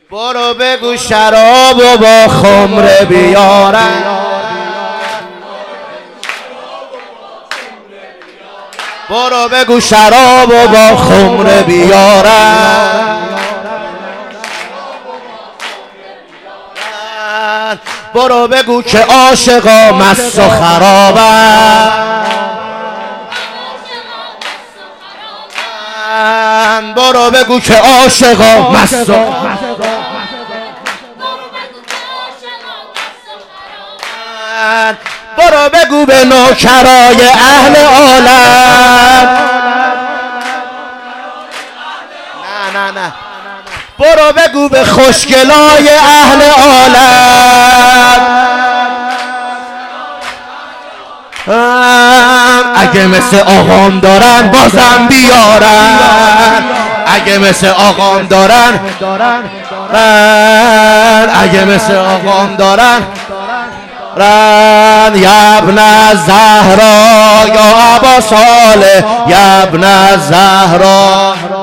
برو بگو شراب و با خمره بیارن، برو بگو شراب و با خمره بیارن، برو بگو که عاشقا مست و خرابن، برو بگو که عاشقا مست و برو بگو به نوکرای اهل عالم، نه برو بگو به خوشگلای اهل عالم، اگه مثل آقام دارن بازم بیارن، اگه مثل آقام دارن، اگه مثل آقام دارن یا ابن زهرا یا ابا صالح یا ابن زهرا.